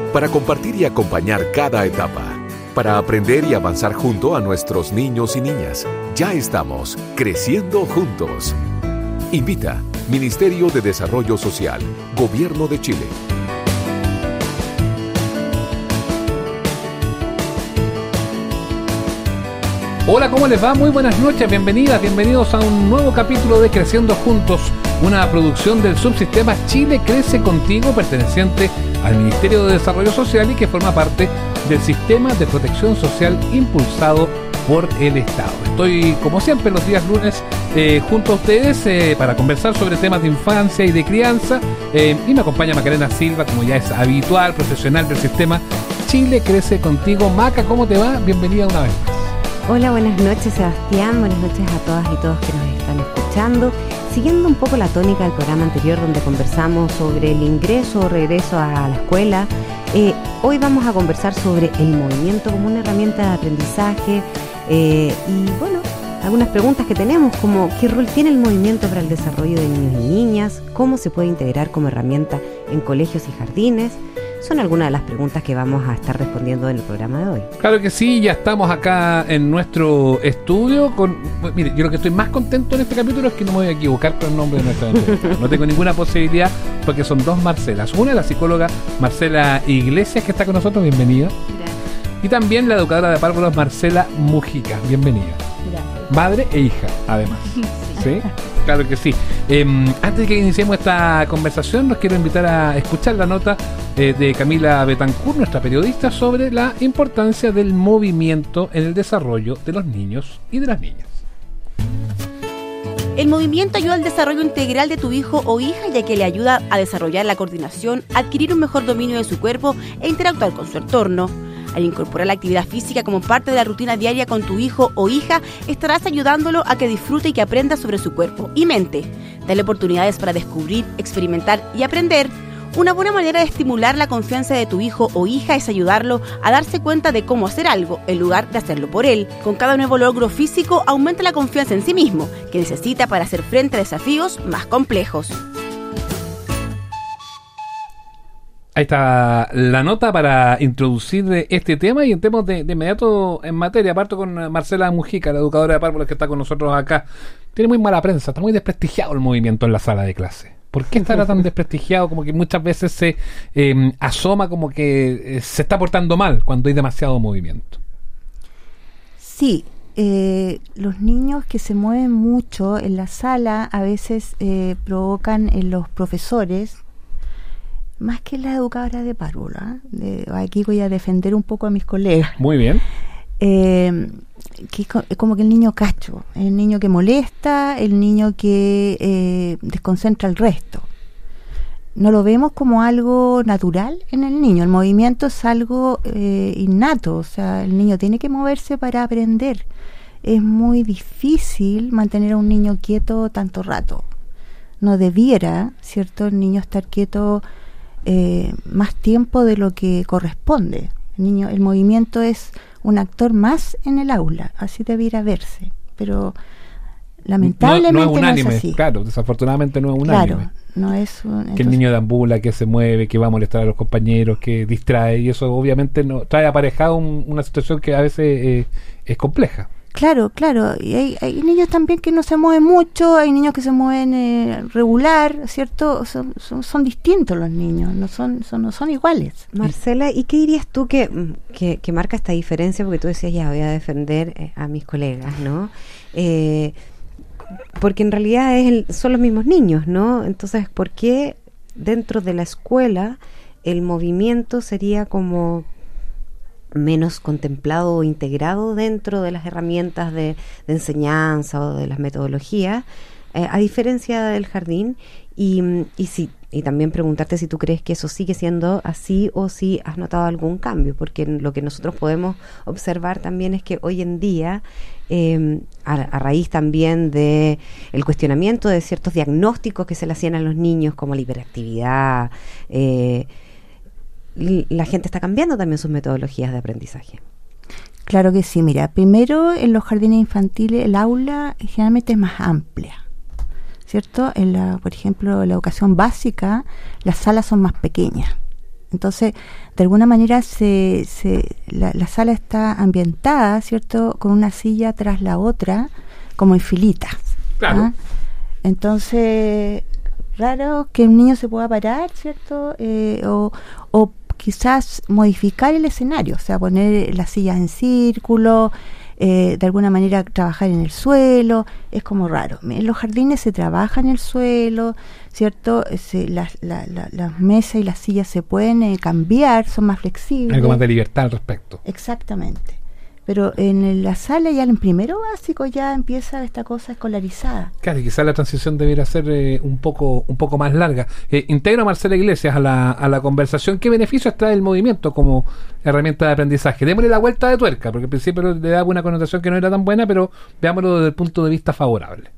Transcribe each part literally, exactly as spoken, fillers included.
para compartir y acompañar cada etapa, para aprender y avanzar junto a nuestros niños y niñas. Ya estamos creciendo juntos. Invita Ministerio de Desarrollo Social, Gobierno de Chile. Hola, ¿cómo les va? Muy buenas noches, bienvenidas, bienvenidos a un nuevo capítulo de Creciendo Juntos, una producción del subsistema Chile Crece Contigo, perteneciente al Ministerio de Desarrollo Social y que forma parte del sistema de protección social impulsado por el Estado. Estoy, como siempre, los días lunes eh, junto a ustedes eh, para conversar sobre temas de infancia y de crianza eh, y me acompaña Macarena Silva, como ya es habitual, profesional del sistema Chile Crece Contigo. Maca, ¿cómo te va? Bienvenida una vez más. Hola, buenas noches Sebastián, buenas noches a todas y todos que nos están escuchando. Siguiendo un poco la tónica del programa anterior donde conversamos sobre el ingreso o regreso a la escuela, eh, hoy vamos a conversar sobre el movimiento como una herramienta de aprendizaje eh, y bueno, algunas preguntas que tenemos como ¿qué rol tiene el movimiento para el desarrollo de niños y niñas? ¿Cómo se puede integrar como herramienta en colegios y jardines? Son algunas de las preguntas que vamos a estar respondiendo en el programa de hoy. Claro que sí, ya estamos acá en nuestro estudio con... Mire, yo lo que estoy más contento en este capítulo es que no me voy a equivocar con el nombre de nuestra entrevista. No tengo ninguna posibilidad porque son dos Marcelas. Una, la psicóloga Marcela Iglesias, que está con nosotros, bienvenida. Gracias. Y también la educadora de párvulos Marcela Mujica, bienvenida. Gracias. Madre e hija, además. Sí. ¿Sí? Claro que sí. Eh, antes de que iniciemos esta conversación, los quiero invitar a escuchar la nota eh, de Camila Betancourt, nuestra periodista, sobre la importancia del movimiento en el desarrollo de los niños y de las niñas. El movimiento ayuda al desarrollo integral de tu hijo o hija, ya que le ayuda a desarrollar la coordinación, adquirir un mejor dominio de su cuerpo e interactuar con su entorno. Al incorporar la actividad física como parte de la rutina diaria con tu hijo o hija, estarás ayudándolo a que disfrute y que aprenda sobre su cuerpo y mente. Dale oportunidades para descubrir, experimentar y aprender. Una buena manera de estimular la confianza de tu hijo o hija es ayudarlo a darse cuenta de cómo hacer algo, en lugar de hacerlo por él. Con cada nuevo logro físico, aumenta la confianza en sí mismo, que necesita para hacer frente a desafíos más complejos. Ahí está la nota para introducir este tema y entremos de, de inmediato en materia. Parto con Marcela Mujica, la educadora de párvulos que está con nosotros acá. Tiene muy mala prensa, está muy desprestigiado el movimiento en la sala de clase. ¿Por qué estará tan desprestigiado? Como que muchas veces se eh, asoma como que eh, se está portando mal cuando hay demasiado movimiento. Sí, eh, los niños que se mueven mucho en la sala a veces eh, provocan en los profesores, más que la educadora de párvulos, ¿eh? Aquí voy a defender un poco a mis colegas. Muy bien. Eh, que es, co- es como que el niño cacho, el niño que molesta, el niño que eh, desconcentra al resto. No lo vemos como algo natural en el niño. El movimiento es algo eh, innato, o sea, el niño tiene que moverse para aprender. Es muy difícil mantener a un niño quieto tanto rato. No debiera, ¿cierto?, el niño estar quieto Eh, más tiempo de lo que corresponde. El niño, el movimiento es un actor más en el aula, así debiera verse, pero lamentablemente no, no es no unánime, es así. Claro, desafortunadamente no es unánime. Claro, no es un, entonces, que el niño deambula, que se mueve, que va a molestar a los compañeros, que distrae, y eso obviamente no trae aparejado un, una situación que a veces eh, es compleja. Claro, claro, y hay, hay niños también que no se mueven mucho, hay niños que se mueven eh, regular, ¿cierto? Son, son, son distintos los niños, no son, son, no son iguales. Marcela, ¿y qué dirías tú que, que, que marca esta diferencia? Porque tú decías, ya voy a defender eh, a mis colegas, ¿no? Eh, porque en realidad es el, son los mismos niños, ¿no? Entonces, ¿por qué dentro de la escuela el movimiento sería como menos contemplado o integrado dentro de las herramientas de, de enseñanza o de las metodologías, eh, a diferencia del jardín? Y, y, si, y también preguntarte si tú crees que eso sigue siendo así o si has notado algún cambio, porque lo que nosotros podemos observar también es que hoy en día, eh, a, a raíz también de el cuestionamiento de ciertos diagnósticos que se le hacían a los niños, como la hiperactividad, eh, la gente está cambiando también sus metodologías de aprendizaje. Claro que sí, mira, primero en los jardines infantiles el aula generalmente es más amplia, ¿cierto? En la, por ejemplo, en la educación básica las salas son más pequeñas, Entonces, de alguna manera se, se la, la sala está ambientada, ¿cierto?, con una silla tras la otra, como en filitas. Claro. ¿Ah? Entonces, raro que un niño se pueda parar, ¿cierto? Eh, o, o quizás modificar el escenario, o sea, poner las sillas en círculo, eh, de alguna manera trabajar en el suelo, es como raro. En los jardines se trabaja en el suelo, ¿cierto? Se, las, la, la, las mesas y las sillas se pueden eh, cambiar, son más flexibles. Algo más de libertad al respecto. Exactamente. Pero en la sala ya en primero básico ya empieza esta cosa escolarizada. Claro, y quizás la transición debiera ser eh, un poco un poco más larga. Eh, integro a Marcela Iglesias a la, a la conversación. ¿Qué beneficios trae el movimiento como herramienta de aprendizaje? Démosle la vuelta de tuerca, porque al principio le daba una connotación que no era tan buena, pero veámoslo desde el punto de vista favorable.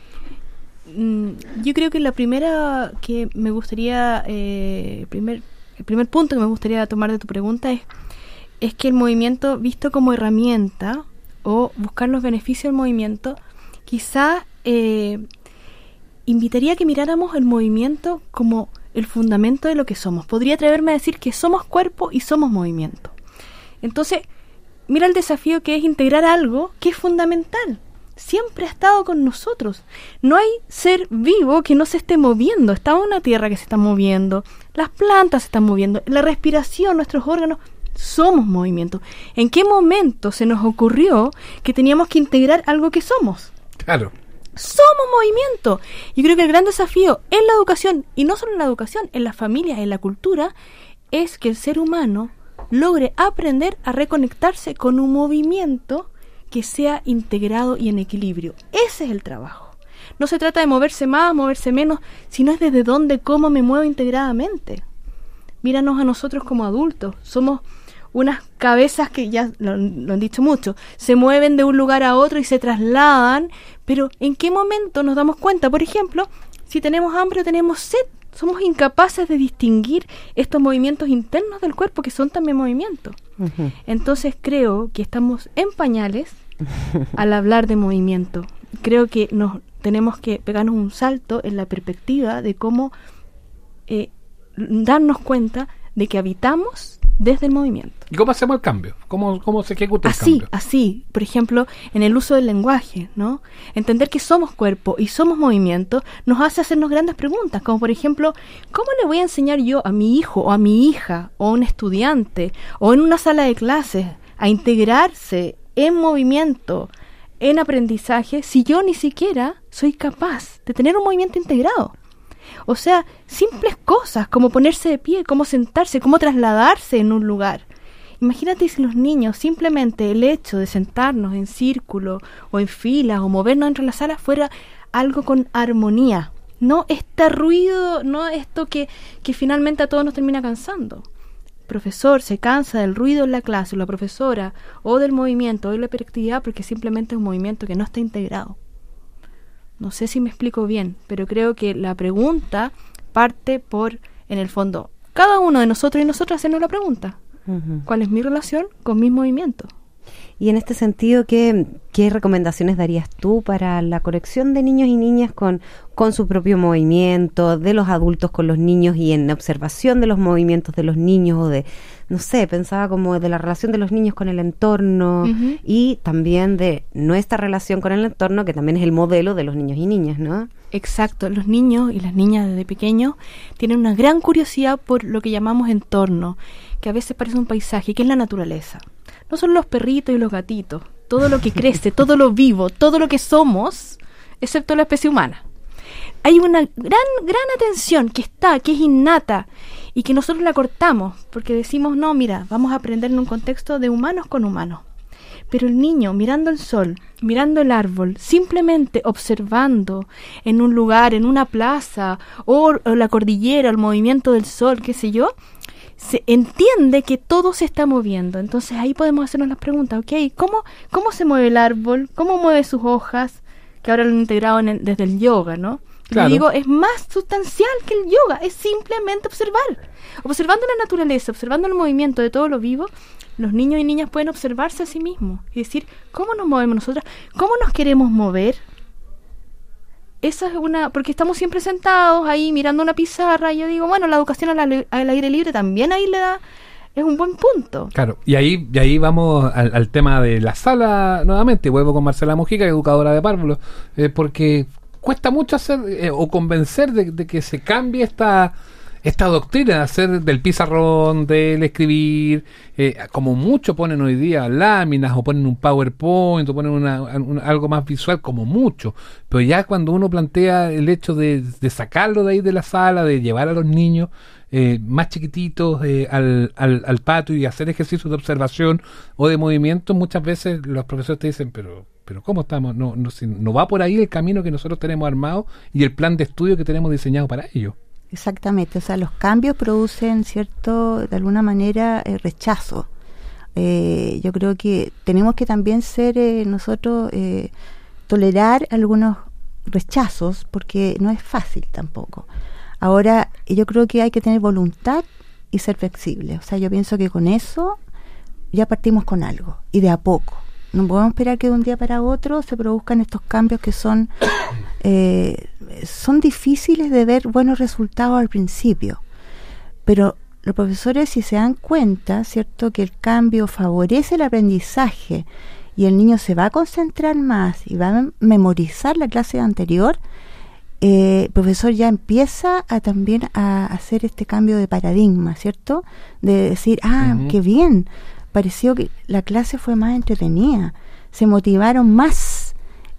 Mm, yo creo que la primera que me gustaría, eh, primer, el primer punto que me gustaría tomar de tu pregunta es es que el movimiento, visto como herramienta, o buscar los beneficios del movimiento, quizá eh, invitaría a que miráramos el movimiento como el fundamento de lo que somos. Podría atreverme a decir que somos cuerpo y somos movimiento. Entonces, mira el desafío que es integrar algo que es fundamental. Siempre ha estado con nosotros. No hay ser vivo que no se esté moviendo. Está una tierra que se está moviendo, las plantas se están moviendo, la respiración, nuestros órganos. Somos movimiento. ¿En qué momento se nos ocurrió que teníamos que integrar algo que somos? Claro. Somos movimiento. Yo creo que el gran desafío en la educación, y no solo en la educación, en las familias, en la cultura, es que el ser humano logre aprender a reconectarse con un movimiento que sea integrado y en equilibrio. Ese es el trabajo. No se trata de moverse más, moverse menos, sino es desde dónde, cómo me muevo integradamente. Míranos a nosotros como adultos. Somos unas cabezas que ya lo, lo han dicho mucho, se mueven de un lugar a otro y se trasladan, pero ¿en qué momento nos damos cuenta? Por ejemplo, si tenemos hambre o tenemos sed, somos incapaces de distinguir estos movimientos internos del cuerpo que son también movimientos. Uh-huh. Entonces creo que estamos en pañales al hablar de movimiento. Creo que nos tenemos que pegarnos un salto en la perspectiva de cómo eh, darnos cuenta de que habitamos desde el movimiento. ¿Y cómo hacemos el cambio? ¿Cómo, cómo se ejecuta el así, cambio? Así, por ejemplo, en el uso del lenguaje, ¿no? Entender que somos cuerpo y somos movimiento nos hace hacernos grandes preguntas, como por ejemplo, ¿cómo le voy a enseñar yo a mi hijo o a mi hija o a un estudiante o en una sala de clases a integrarse en movimiento, en aprendizaje, si yo ni siquiera soy capaz de tener un movimiento integrado? O sea, simples cosas como ponerse de pie, cómo sentarse, cómo trasladarse en un lugar. Imagínate si los niños, simplemente el hecho de sentarnos en círculo o en filas o movernos entre las salas fuera algo con armonía. No este ruido, no esto que, que finalmente a todos nos termina cansando. El profesor se cansa del ruido en la clase, o la profesora, o del movimiento, o de la hiperactividad, porque simplemente es un movimiento que no está integrado. No sé si me explico bien, pero creo que la pregunta parte por, en el fondo, cada uno de nosotros y nosotras hacernos la pregunta. Uh-huh. ¿Cuál es mi relación con mis movimientos? Y en este sentido, ¿qué, qué recomendaciones darías tú para la conexión de niños y niñas con, con su propio movimiento, de los adultos con los niños y en observación de los movimientos de los niños o de, no sé, pensaba como de la relación de los niños con el entorno uh-huh. y también de nuestra relación con el entorno, que también es el modelo de los niños y niñas, ¿no? Exacto, los niños y las niñas desde pequeños tienen una gran curiosidad por lo que llamamos entorno, que a veces parece un paisaje, que es la naturaleza. No son los perritos y los gatitos, todo lo que crece, todo lo vivo, todo lo que somos, excepto la especie humana. Hay una gran, gran atención que está, que es innata, y que nosotros la cortamos, porque decimos, no, mira, vamos a aprender en un contexto de humanos con humanos. Pero el niño, mirando el sol, mirando el árbol, simplemente observando en un lugar, en una plaza, o, o la cordillera, el movimiento del sol, qué sé yo, se entiende que todo se está moviendo. Entonces ahí podemos hacernos las preguntas, ok, ¿cómo, cómo se mueve el árbol? ¿Cómo mueve sus hojas? Que ahora lo han integrado en el, desde el yoga, ¿no? Claro. Y digo, es más sustancial que el yoga, es simplemente observar. Observando la naturaleza, observando el movimiento de todo lo vivo, los niños y niñas pueden observarse a sí mismos y decir, ¿cómo nos movemos nosotras? ¿Cómo nos queremos mover? esa es una, porque estamos siempre sentados ahí mirando una pizarra, y yo digo, bueno, la educación al, al, al aire libre también ahí le da, es un buen punto. Claro, y ahí y ahí vamos al, al tema de la sala nuevamente, vuelvo con Marcela Mujica, educadora de párvulos, eh, porque cuesta mucho hacer eh, o convencer de, de que se cambie esta esta doctrina de hacer del pizarrón, del escribir, eh, como mucho ponen hoy día láminas o ponen un PowerPoint o ponen una, una, algo más visual, como mucho, pero ya cuando uno plantea el hecho de, de sacarlo de ahí de la sala, de llevar a los niños eh, más chiquititos eh, al, al, al patio y hacer ejercicios de observación o de movimiento, muchas veces los profesores te dicen, pero pero ¿cómo estamos? No, no, si no va por ahí el camino que nosotros tenemos armado y el plan de estudio que tenemos diseñado para ello. Exactamente, o sea, los cambios producen cierto, de alguna manera, eh, rechazo. Eh, yo creo que tenemos que también ser eh, nosotros, eh, tolerar algunos rechazos, porque no es fácil tampoco. Ahora, yo creo que hay que tener voluntad y ser flexible. O sea, yo pienso que con eso ya partimos con algo, y de a poco. No podemos esperar que de un día para otro se produzcan estos cambios que son eh, son difíciles de ver buenos resultados al principio, pero los profesores, si se dan cuenta, cierto, que el cambio favorece el aprendizaje y el niño se va a concentrar más y va a memorizar la clase anterior, eh, el profesor ya empieza a también a hacer este cambio de paradigma, cierto, de decir, ah, uh-huh. qué bien, pareció que la clase fue más entretenida, se motivaron más,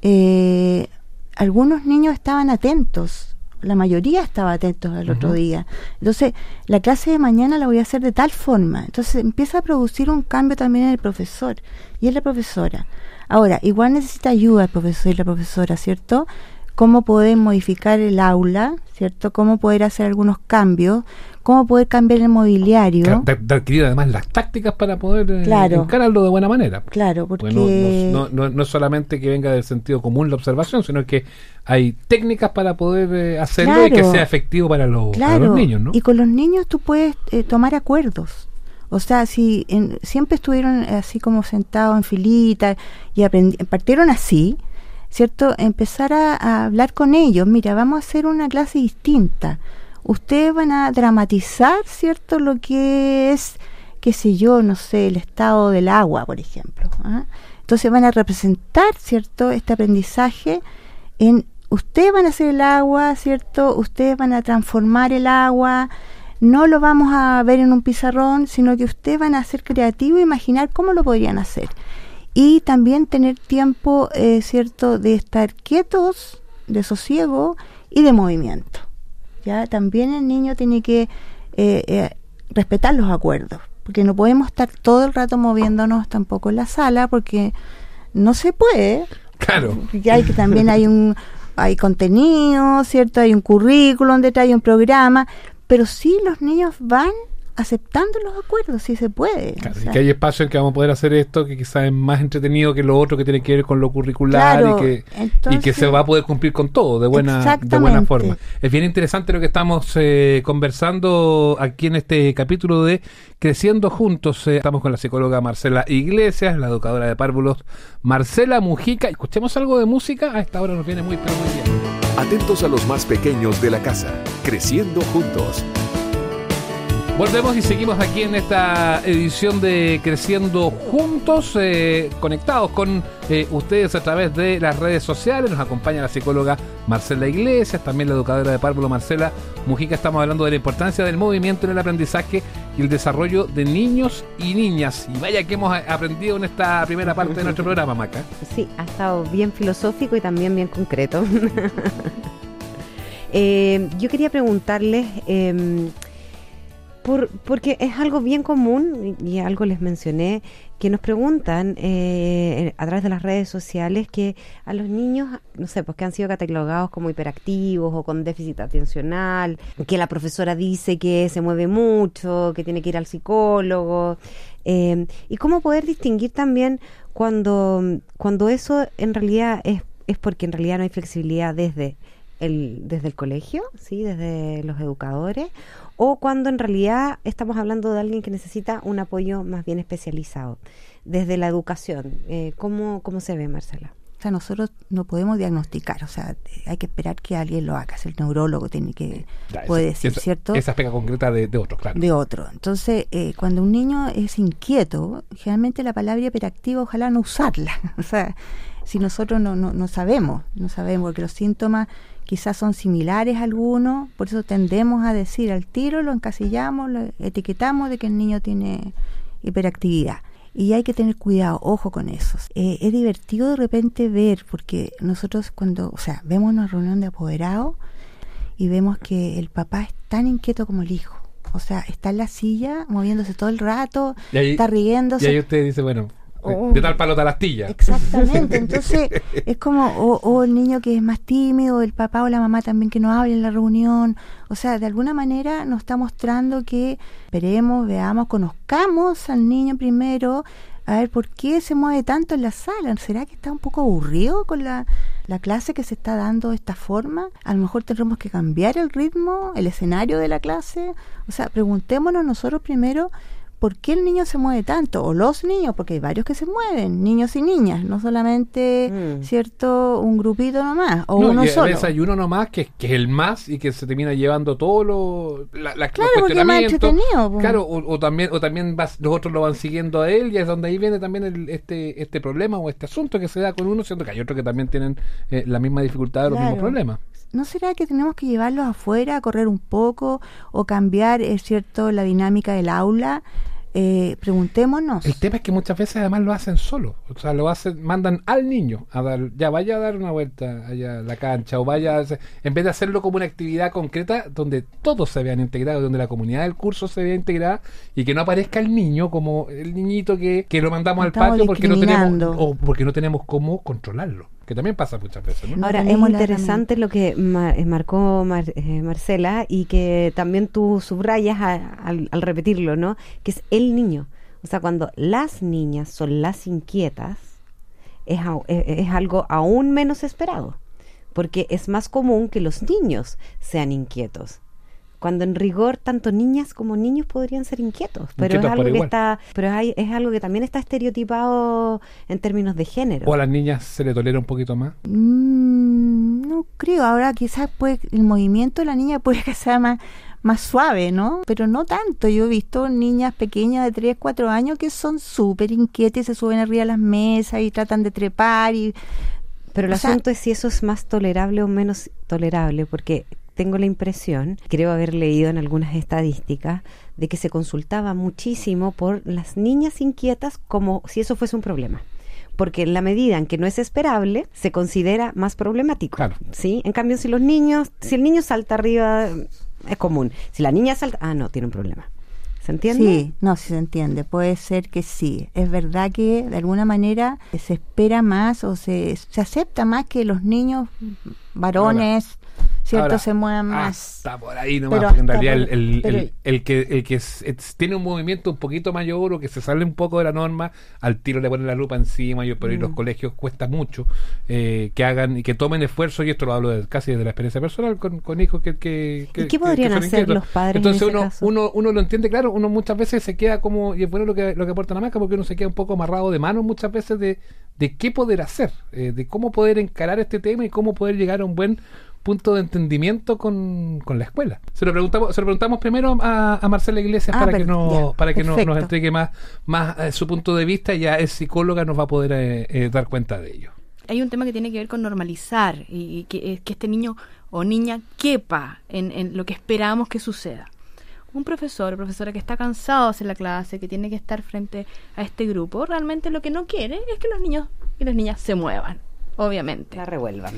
eh, algunos niños estaban atentos, la mayoría estaba atentos al uh-huh. otro día, entonces la clase de mañana la voy a hacer de tal forma, entonces empieza a producir un cambio también en el profesor y en la profesora. Ahora, igual necesita ayuda el profesor y la profesora, ¿cierto? Cómo poder modificar el aula, ¿cierto? Cómo poder hacer algunos cambios, cómo poder cambiar el mobiliario. Claro, de, de adquirir además las tácticas para poder eh, claro. encararlo de buena manera. Claro, porque... porque no, no, no, no es solamente que venga del sentido común la observación, sino que hay técnicas para poder eh, hacerlo claro. y que sea efectivo para, lo, claro. para los niños, ¿no? Y con los niños tú puedes eh, tomar acuerdos. O sea, si en, siempre estuvieron así como sentados en filita y aprendi- partieron así, ¿cierto? Empezar a, a hablar con ellos. Mira, vamos a hacer una clase distinta. Ustedes van a dramatizar, ¿cierto? Lo que es, qué sé yo, no sé, el estado del agua, por ejemplo. ¿Ah? Entonces van a representar, ¿cierto? Este aprendizaje en, ustedes van a hacer el agua, ¿cierto? Ustedes van a transformar el agua. No lo vamos a ver en un pizarrón, sino que ustedes van a ser creativos e imaginar cómo lo podrían hacer. Y también tener tiempo, eh, ¿cierto?, de estar quietos, de sosiego y de movimiento. Ya también el niño tiene que eh, eh, respetar los acuerdos, porque no podemos estar todo el rato moviéndonos tampoco en la sala, porque no se puede. Claro. Ya hay que también hay un hay contenido, ¿cierto? Hay un currículum detrás, hay un programa, pero sí los niños van aceptando los acuerdos, si se puede. Claro, o sea, y que hay espacio en que vamos a poder hacer esto que quizás es más entretenido que lo otro que tiene que ver con lo curricular, claro, y, que, entonces, y que se va a poder cumplir con todo de buena, de buena forma. Es bien interesante lo que estamos eh, conversando aquí en este capítulo de Creciendo Juntos. Eh, estamos con la psicóloga Marcela Iglesias, la educadora de párvulos Marcela Mujica. Escuchemos algo de música, a esta hora nos viene muy, pero muy bien. Atentos a los más pequeños de la casa, Creciendo Juntos. Volvemos y seguimos aquí en esta edición de Creciendo Juntos, eh, conectados con eh, ustedes a través de las redes sociales. Nos acompaña la psicóloga Marcela Iglesias, también la educadora de párvulo Marcela Mujica. Estamos hablando de la importancia del movimiento en el aprendizaje y el desarrollo de niños y niñas. Y vaya que hemos aprendido en esta primera parte de nuestro programa, Maca. Sí, ha estado bien filosófico y también bien concreto. eh, yo quería preguntarles... Eh, Por, porque es algo bien común, y algo les mencioné, que nos preguntan eh, a través de las redes sociales que a los niños, no sé, pues que han sido catalogados como hiperactivos o con déficit atencional, que la profesora dice que se mueve mucho, que tiene que ir al psicólogo, eh, y cómo poder distinguir también cuando, cuando eso en realidad es, es porque en realidad no hay flexibilidad desde el, desde el colegio, ¿sí? Desde los educadores, o cuando en realidad estamos hablando de alguien que necesita un apoyo más bien especializado, desde la educación. Eh, ¿cómo, ¿Cómo se ve, Marcela? O sea, nosotros no podemos diagnosticar, o sea, hay que esperar que alguien lo haga, el neurólogo tiene que, Ya, puede esa, decir, esa, ¿cierto? Esa pega concreta de, de otros, claro. De otro. Entonces, eh, cuando un niño es inquieto, generalmente la palabra hiperactiva, ojalá no usarla. O sea, si nosotros no, no, no sabemos, no sabemos, porque los síntomas quizás son similares a algunos, por eso tendemos a decir al tiro, lo encasillamos, lo etiquetamos de que el niño tiene hiperactividad. Y hay que tener cuidado, ojo con eso. Eh, es divertido de repente ver, porque nosotros cuando, o sea, vemos una reunión de apoderados y vemos que el papá es tan inquieto como el hijo. O sea, está en la silla, moviéndose todo el rato, y ahí, está riéndose. Y ahí usted dice, bueno, Oh, de tal palo tal astilla. Exactamente, entonces es como o, o el niño que es más tímido, el papá o la mamá también que no habla en la reunión, o sea, de alguna manera nos está mostrando que esperemos, veamos, conozcamos al niño primero, a ver por qué se mueve tanto en la sala. ¿Será que está un poco aburrido con la, la clase que se está dando de esta forma? A lo mejor tendremos que cambiar el ritmo, el escenario de la clase. O sea, preguntémonos nosotros primero ¿por qué el niño se mueve tanto? O los niños, porque hay varios que se mueven, niños y niñas, no solamente, mm. ¿cierto?, un grupito nomás, o no, uno y solo. A veces hay uno nomás que, que es el más y que se termina llevando todo lo, la, la, claro, los porque es más entretenido. Pues. Claro, o, o también, o también vas, los otros lo van siguiendo a él, y es donde ahí viene también el, este este problema o este asunto que se da con uno, siendo que hay otros que también tienen eh, la misma dificultad o los claro. mismos problemas. ¿No será que tenemos que llevarlos afuera a correr un poco o cambiar, es cierto, la dinámica del aula? Eh, preguntémonos. El tema es que muchas veces además lo hacen solo, o sea, lo hacen, mandan al niño a dar, ya vaya a dar una vuelta allá a la cancha, o vaya a hacer, en vez de hacerlo como una actividad concreta donde todos se vean integrados, donde la comunidad del curso se vea integrada y que no aparezca el niño como el niñito que, que lo mandamos al patio porque no tenemos o porque no tenemos cómo controlarlo, que también pasa muchas veces, ¿no? Ahora, no es interesante lo que mar, marcó Mar, eh, Marcela, y que también tú subrayas a, a, al, al repetirlo, ¿no? Que es el niño. O sea, cuando las niñas son las inquietas, es, es, es algo aún menos esperado, porque es más común que los niños sean inquietos. Cuando en rigor tanto niñas como niños podrían ser inquietos, pero inquietos es algo que está, pero hay, es algo que también está estereotipado en términos de género. ¿O a las niñas se le tolera un poquito más? Mm, no creo. Ahora quizás puede, el movimiento de la niña puede que sea más, más suave, ¿no? Pero no tanto. Yo he visto niñas pequeñas de tres, cuatro años que son súper inquietas y se suben arriba de las mesas y tratan de trepar y... Pero el o asunto sea, es si eso es más tolerable o menos tolerable, porque tengo la impresión, creo haber leído en algunas estadísticas, de que se consultaba muchísimo por las niñas inquietas como si eso fuese un problema. Porque en la medida en que no es esperable, se considera más problemático. Claro. ¿Sí? En cambio, si los niños, si el niño salta arriba, es común. Si la niña salta, ah, no, tiene un problema. ¿Se entiende? Sí, no, sí se entiende. Puede ser que sí. Es verdad que de alguna manera se espera más o se, se acepta más que los niños varones... Ahora. ¿Cierto? Ahora, se muevan más. Hasta por ahí nomás, porque en realidad por, el, el, el, el que, el que es, es, tiene un movimiento un poquito mayor o que se sale un poco de la norma, al tiro le ponen la lupa encima, y por ahí mm. los colegios cuesta mucho eh, que hagan y que tomen esfuerzo, y esto lo hablo de, casi desde la experiencia personal con, con hijos que, que, que... ¿Y qué podrían que, que hacer inquietos. Los padres Entonces en uno, ese caso? uno uno lo entiende, claro, uno muchas veces se queda como, y es bueno lo que, lo que aporta la marca, porque uno se queda un poco amarrado de manos muchas veces de, de qué poder hacer, eh, de cómo poder encarar este tema y cómo poder llegar a un buen punto de entendimiento con, con la escuela. Se lo preguntamos, se lo preguntamos primero a, a Marcela Iglesias ah, para, pero, que no, ya, para que no, nos entregue más, más eh, su punto de vista, y ya es psicóloga, nos va a poder eh, eh, dar cuenta de ello. Hay un tema que tiene que ver con normalizar y, y que, que este niño o niña quepa en, en lo que esperamos que suceda. Un profesor o profesora que está cansado de hacer la clase, que tiene que estar frente a este grupo, realmente lo que no quiere es que los niños y las niñas se muevan, obviamente. La revuelvan.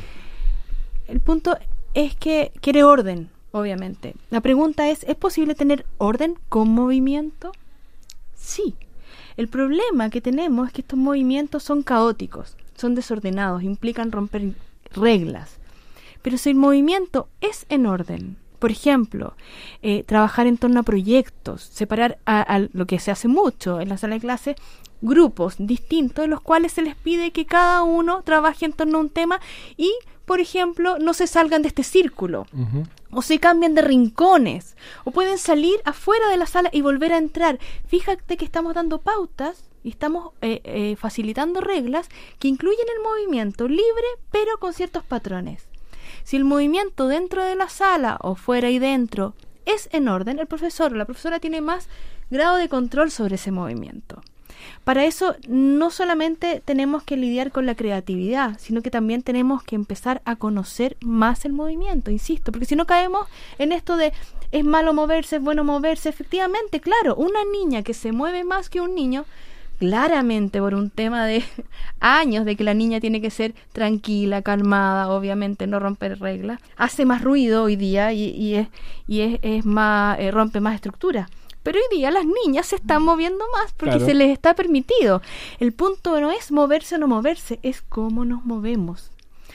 El punto es que quiere orden, obviamente. La pregunta es, ¿es posible tener orden con movimiento? Sí. El problema que tenemos es que estos movimientos son caóticos, son desordenados, implican romper reglas. Pero si el movimiento es en orden, por ejemplo, eh, trabajar en torno a proyectos, separar a, a lo que se hace mucho en la sala de clase, grupos distintos, en los cuales se les pide que cada uno trabaje en torno a un tema y, por ejemplo, no se salgan de este círculo, uh-huh. o se cambien de rincones, o pueden salir afuera de la sala y volver a entrar. Fíjate que estamos dando pautas Y estamos eh, eh, facilitando reglas que incluyen el movimiento libre, pero con ciertos patrones. Si el movimiento dentro de la sala o fuera y dentro es en orden, el profesor o la profesora tiene más grado de control sobre ese movimiento. Para eso no solamente tenemos que lidiar con la creatividad, sino que también tenemos que empezar a conocer más el movimiento, insisto, porque si no caemos en esto de es malo moverse, es bueno moverse. Efectivamente, claro, una niña que se mueve más que un niño, claramente por un tema de años de que la niña tiene que ser tranquila, calmada, obviamente no romper reglas, hace más ruido hoy día y, y es y es, es más eh, rompe más estructura. Pero hoy día las niñas se están moviendo más porque Claro. se les está permitido. El punto no es moverse o no moverse, es cómo nos movemos.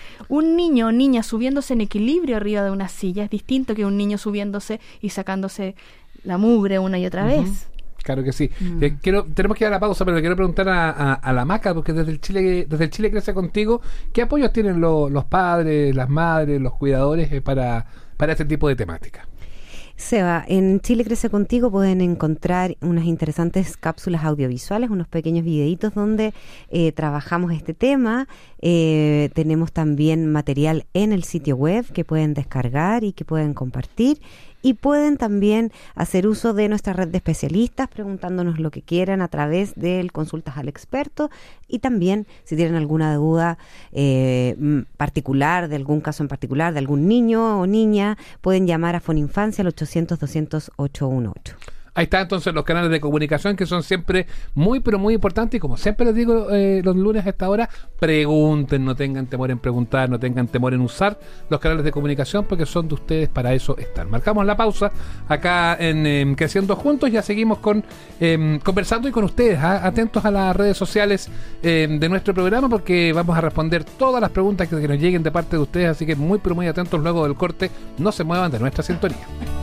Un niño o niña subiéndose en equilibrio arriba de una silla es distinto que un niño subiéndose y sacándose la mugre una y otra Ujú. vez. Claro que sí. Mm. Eh, quiero, tenemos que ir a la pausa, pero le quiero preguntar a, a, a la Maca, porque desde el Chile, desde el Chile Crece Contigo, ¿qué apoyos tienen lo- los padres, las madres, los cuidadores eh, para, para este tipo de temática? Seba, en Chile Crece Contigo pueden encontrar unas interesantes cápsulas audiovisuales, unos pequeños videitos donde eh, trabajamos este tema. Eh, tenemos también material en el sitio web que pueden descargar y que pueden compartir. Y pueden también hacer uso de nuestra red de especialistas preguntándonos lo que quieran a través del Consultas al Experto. Y también, si tienen alguna duda eh, m- particular, de algún caso en particular, de algún niño o niña, pueden llamar a Foninfancia al ochocientos, doscientos, ochocientos dieciocho. Ahí están entonces los canales de comunicación que son siempre muy, pero muy importantes. Y como siempre les digo eh, los lunes a esta hora, pregunten, no tengan temor en preguntar, no tengan temor en usar los canales de comunicación porque son de ustedes, para eso están. Marcamos la pausa acá en eh, Creciendo Juntos, ya seguimos con eh, conversando y con ustedes, ¿ah? Atentos a las redes sociales eh, de nuestro programa porque vamos a responder todas las preguntas que, que nos lleguen de parte de ustedes, así que muy, pero muy atentos luego del corte, no se muevan de nuestra sintonía.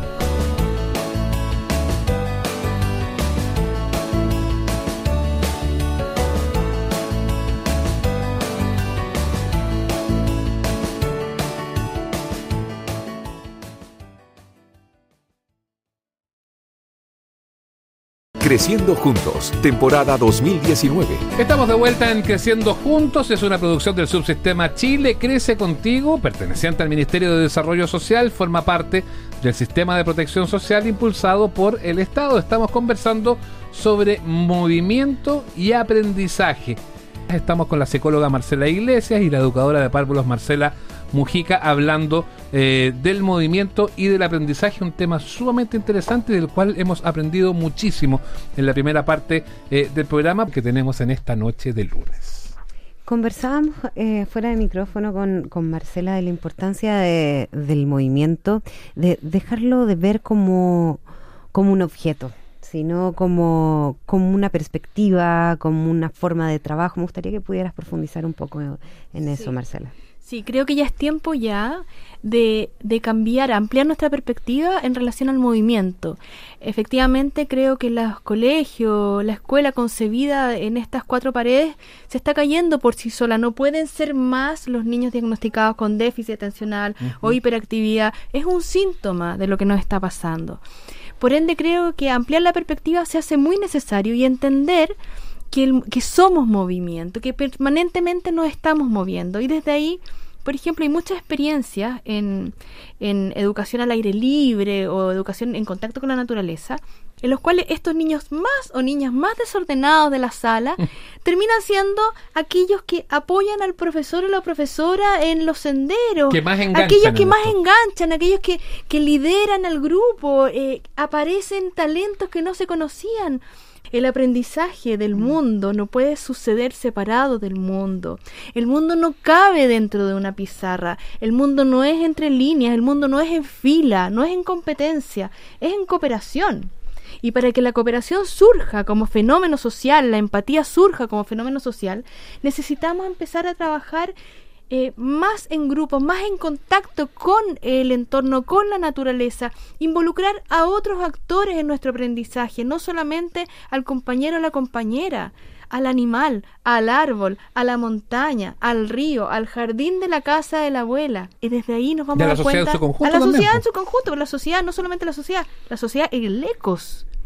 Creciendo Juntos, temporada dos mil diecinueve. Estamos de vuelta en Creciendo Juntos, es una producción del subsistema Chile Crece Contigo, perteneciente al Ministerio de Desarrollo Social, forma parte del sistema de protección social impulsado por el Estado. Estamos conversando sobre movimiento y aprendizaje. Estamos con la psicóloga Marcela Iglesias y la educadora de párvulos Marcela Mujica hablando eh, del movimiento y del aprendizaje, un tema sumamente interesante del cual hemos aprendido muchísimo en la primera parte eh, del programa que tenemos en esta noche de lunes. Conversábamos eh, fuera de micrófono con, con Marcela de la importancia de, del movimiento, de dejarlo de ver como, como un objeto, sino como, como una perspectiva, como una forma de trabajo. Me gustaría que pudieras profundizar un poco en, en eso, Sí. Marcela. Sí, creo que ya es tiempo ya de, de cambiar, ampliar nuestra perspectiva en relación al movimiento. Efectivamente, creo que los colegios, la escuela concebida en estas cuatro paredes se está cayendo por sí sola. No pueden ser más los niños diagnosticados con déficit atencional uh-huh. o hiperactividad. Es un síntoma de lo que nos está pasando. Por ende, creo que ampliar la perspectiva se hace muy necesario y entender que, el, que somos movimiento, que permanentemente nos estamos moviendo. Y desde ahí, por ejemplo, hay muchas experiencias en, en educación al aire libre o educación en contacto con la naturaleza, en los cuales estos niños más o niñas más desordenados de la sala terminan siendo aquellos que apoyan al profesor o la profesora en los senderos, que más enganchan aquellos que más esto. enganchan, aquellos que, que lideran al grupo, eh, aparecen talentos que no se conocían. El aprendizaje del mundo no puede suceder separado del mundo. El mundo no cabe dentro de una pizarra. El mundo no es entre líneas, el mundo no es en fila, no es en competencia, es en cooperación. Y para que la cooperación surja como fenómeno social, la empatía surja como fenómeno social, necesitamos empezar a trabajar Eh, más en grupo, más en contacto con el entorno, con la naturaleza, involucrar a otros actores en nuestro aprendizaje, no solamente al compañero o la compañera, al animal, al árbol, a la montaña, al río, al jardín de la casa de la abuela. Y desde ahí nos vamos de a la dar sociedad cuenta en su conjunto a la también, sociedad pues. en su conjunto, pero la sociedad, no solamente la sociedad, la sociedad, el ecos,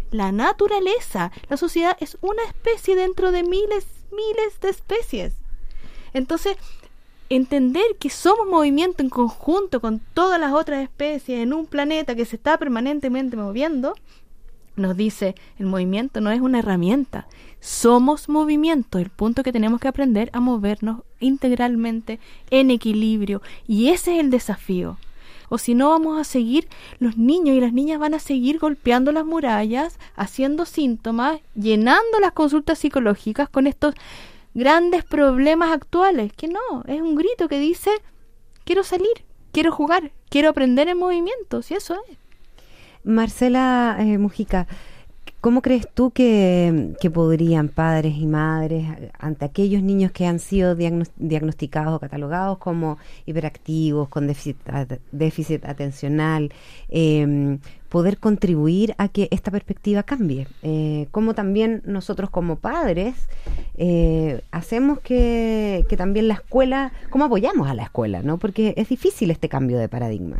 la naturaleza. La sociedad es una especie dentro de miles, miles de especies. Entonces, entender que somos movimiento en conjunto con todas las otras especies en un planeta que se está permanentemente moviendo, nos dice, el movimiento no es una herramienta, somos movimiento. El punto es que tenemos que aprender a movernos integralmente, en equilibrio, y ese es el desafío. O si no, vamos a seguir, los niños y las niñas van a seguir golpeando las murallas, haciendo síntomas, llenando las consultas psicológicas con estos grandes problemas actuales, que no, es un grito que dice, quiero salir, quiero jugar, quiero aprender en movimiento, si eso es. Marcela eh, Mujica, ¿cómo crees tú que, que podrían padres y madres, ante aquellos niños que han sido diagnos- diagnosticados o catalogados como hiperactivos, con déficit, at- déficit atencional, eh, poder contribuir a que esta perspectiva cambie? Eh, ¿Cómo también nosotros como padres eh, hacemos que, que también la escuela, cómo apoyamos a la escuela, ¿no? Porque es difícil este cambio de paradigma.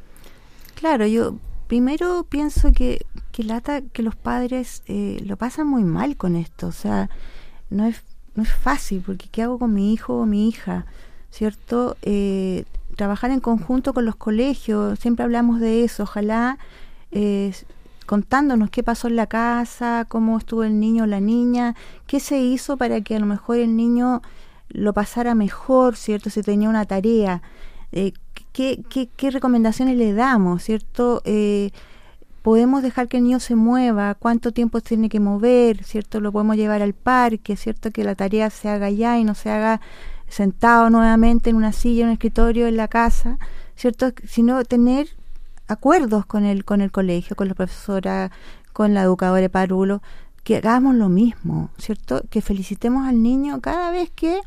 Claro, yo primero pienso que, que lata que los padres eh, lo pasan muy mal con esto, o sea, no es, no es fácil, porque ¿qué hago con mi hijo o mi hija? ¿Cierto? Eh, trabajar en conjunto con los colegios, siempre hablamos de eso, ojalá eh, contándonos qué pasó en la casa, cómo estuvo el niño o la niña, qué se hizo para que a lo mejor el niño lo pasara mejor, ¿cierto? Si tenía una tarea, eh, ¿Qué, qué, qué recomendaciones le damos, ¿cierto? Eh, podemos dejar que el niño se mueva, cuánto tiempo tiene que mover, ¿cierto? Lo podemos llevar al parque, ¿cierto? Que la tarea se haga ya y no se haga sentado nuevamente en una silla, en un escritorio, en la casa, ¿cierto? Sino tener acuerdos con el, con el colegio, con la profesora, con la educadora de Parulo, que hagamos lo mismo, ¿cierto? Que felicitemos al niño cada vez que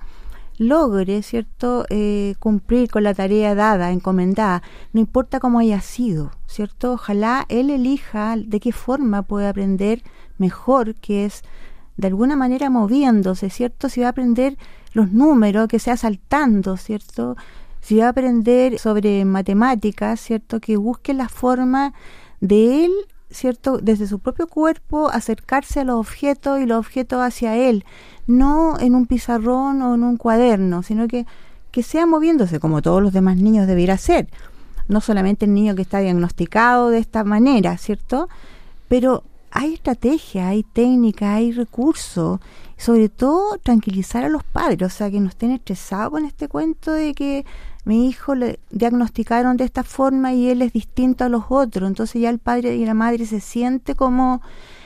logre, ¿cierto?, eh, cumplir con la tarea dada, encomendada, no importa cómo haya sido, ¿cierto? Ojalá él elija de qué forma puede aprender mejor, que es de alguna manera moviéndose, ¿cierto? Si va a aprender los números, que sea saltando, ¿cierto? Si va a aprender sobre matemáticas, ¿cierto? Que busque la forma de él, ¿cierto?, desde su propio cuerpo, acercarse a los objetos y los objetos hacia él, no en un pizarrón o en un cuaderno, sino que, que sea moviéndose como todos los demás niños debiera ser, no solamente el niño que está diagnosticado de esta manera, ¿cierto? Pero hay estrategia, hay técnica, hay recursos, sobre todo tranquilizar a los padres, o sea, que no estén estresados con este cuento de que mi hijo le diagnosticaron de esta forma y él es distinto a los otros, entonces ya el padre y la madre se siente como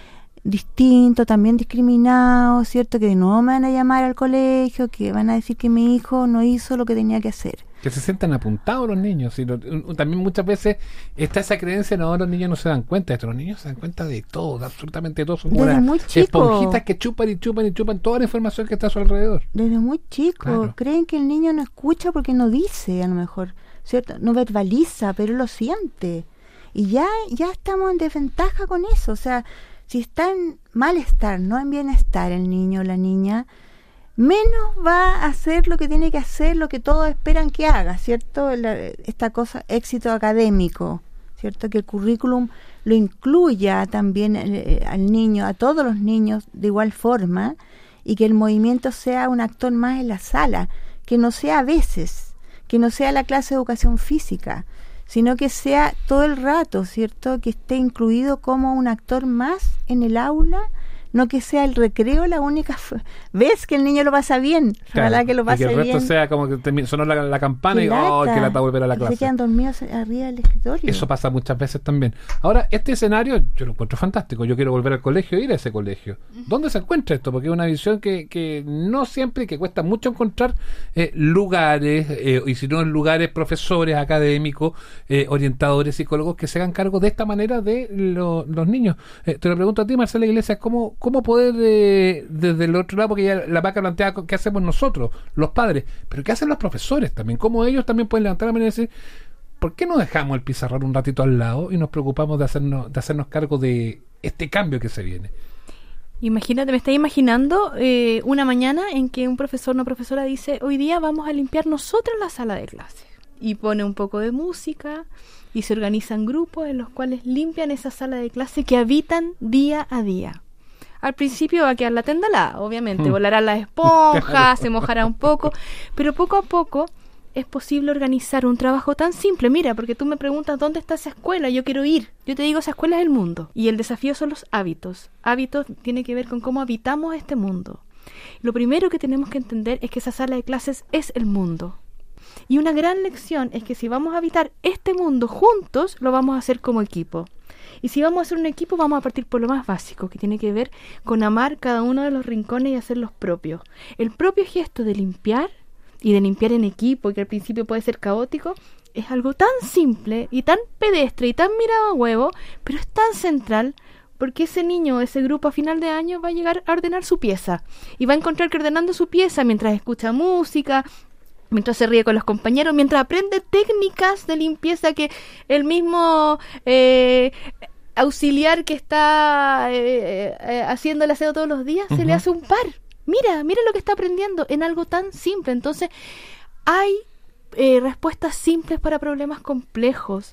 distinto, también discriminado, ¿cierto? Que no me van a llamar al colegio, que van a decir que mi hijo no hizo lo que tenía que hacer. Que se sientan apuntados los niños. Y lo, también muchas veces está esa creencia, no, los niños no se dan cuenta de esto, los niños se dan cuenta de todo, de absolutamente todo. Son como Desde unas muy chico. esponjitas que chupan y chupan y chupan toda la información que está a su alrededor. Desde muy chico, Claro. creen que el niño no escucha porque no dice, a lo mejor, ¿cierto? No verbaliza, pero lo siente. Y ya, ya estamos en desventaja con eso, o sea, si está en malestar, no en bienestar el niño o la niña, menos va a hacer lo que tiene que hacer, lo que todos esperan que haga, ¿cierto? La, esta cosa, éxito académico, ¿cierto? Que el currículum lo incluya también eh, al niño, a todos los niños de igual forma, y que el movimiento sea un actor más en la sala, que no sea a veces, que no sea la clase de educación física, sino que sea todo el rato, ¿cierto? Que esté incluido como un actor más en el aula, no que sea el recreo la única f- vez que el niño lo pasa bien, Claro. ojalá que lo Y pase que el resto bien. sea como que termi- sonó la, la campana Qué y oh, lata. que lata volver a la Y clase. se quedan dormidos arriba del escritorio. Eso pasa muchas veces también. Ahora, este escenario yo lo encuentro fantástico. Yo quiero volver al colegio e ir a ese colegio. ¿Dónde se encuentra esto? Porque es una visión que, que no siempre, que cuesta mucho encontrar eh, lugares, eh, y si no en lugares, profesores, académicos, eh, orientadores, psicólogos que se hagan cargo de esta manera de lo- los niños. Eh, te lo pregunto a ti, Marcela Iglesias, ¿cómo, cómo poder eh, desde el otro lado, porque ya la vaca plantea qué hacemos nosotros, los padres, pero qué hacen los profesores también, cómo ellos también pueden levantar la mano y decir, ¿por qué no dejamos el pizarrón un ratito al lado y nos preocupamos de hacernos de hacernos cargo de este cambio que se viene? Imagínate, me estoy imaginando eh, una mañana en que un profesor o una profesora dice, hoy día vamos a limpiar nosotros la sala de clase. Y pone un poco de música y se organizan grupos en los cuales limpian esa sala de clase que habitan día a día. Al principio va a quedar la tendalada, obviamente, Mm. volarán las esponjas, Claro. se mojará un poco, pero poco a poco es posible organizar un trabajo tan simple. Mira, porque tú me preguntas dónde está esa escuela, yo quiero ir. Yo te digo, esa escuela es el mundo. Y el desafío son los hábitos. Hábitos tiene que ver con cómo habitamos este mundo. Lo primero que tenemos que entender es que esa sala de clases es el mundo. Y una gran lección es que si vamos a habitar este mundo juntos, lo vamos a hacer como equipo. Y si vamos a hacer un equipo, vamos a partir por lo más básico, que tiene que ver con amar cada uno de los rincones y hacerlos propios. El propio gesto de limpiar, y de limpiar en equipo, que al principio puede ser caótico, es algo tan simple y tan pedestre y tan mirado a huevo, pero es tan central, porque ese niño, ese grupo a final de año va a llegar a ordenar su pieza, y va a encontrar que ordenando su pieza, mientras escucha música, mientras se ríe con los compañeros, mientras aprende técnicas de limpieza que el mismo eh, auxiliar que está eh, eh, haciendo el aseo todos los días, uh-huh. se le hace un par. Mira, mira lo que está aprendiendo en algo tan simple. Entonces, hay eh, respuestas simples para problemas complejos.